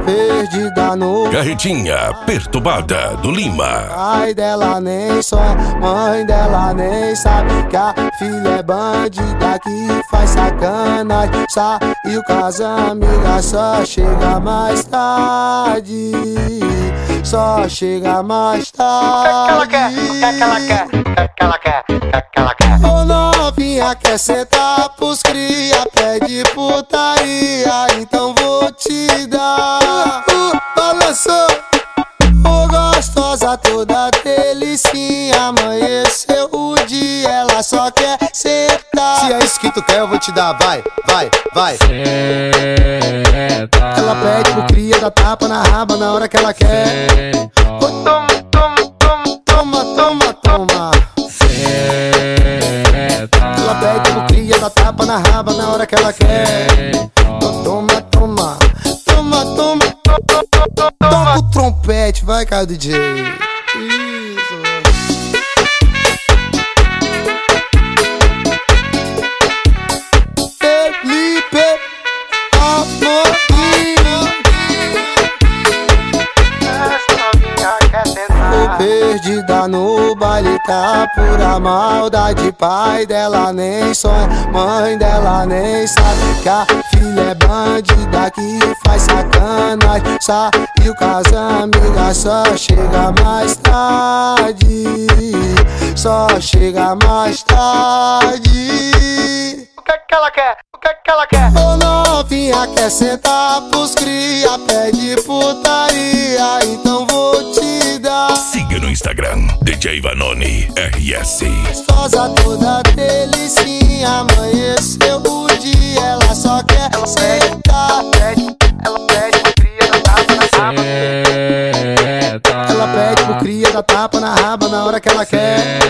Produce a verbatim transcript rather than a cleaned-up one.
Perdida no Carretinha perturbada do Lima. Pai dela nem sonha, mãe dela nem sabe que a filha é bandida que faz sacanagem. Saiu com as amigas, só chega mais tarde. Só chega mais tarde. O que é que ela quer? O que é que ela quer? O que é que ela quer? O que é que ela quer? Ô novinha quer sentar pros cria, pede putaria, então vou te dar. Uh, balançou, ô gostosa toda delicinha, amanheceu o dia, ela só quer sentar. Se é isso que tu quer, eu vou te dar, vai, vai, vai. Senta. Ela pede pro cria, dá tapa na raba na hora que ela quer. Ô, toma, toma, toma, toma, toma, toma. Ela pede pro cria, dá tapa na raba na hora que ela quer. Ô, toma, toma, toma, toma, toma. Toca o trompete, vai, cara, D J. Isso. Felipe Amorim. Essa novinha quer sentar. Tô perdida no baile, tá pura maldade. Pai dela nem sonha, mãe dela nem sabe que a filha é bandida que faz sacanagem. Saiu com as amigas, só chega mais tarde. Só chega mais tarde. O que é que ela quer? O que é que ela quer? Ô novinha quer sentar pros cria, pede putaria, então vou te dar. Siga no Instagram, D J Vanoni R S. Gostosa toda delicinha, amanheceu o dia, ela só quer sentar. Ela pede pro cria, dá tapa na raba. Senta. Ela pede pro cria, dá tapa na raba na hora que ela quer.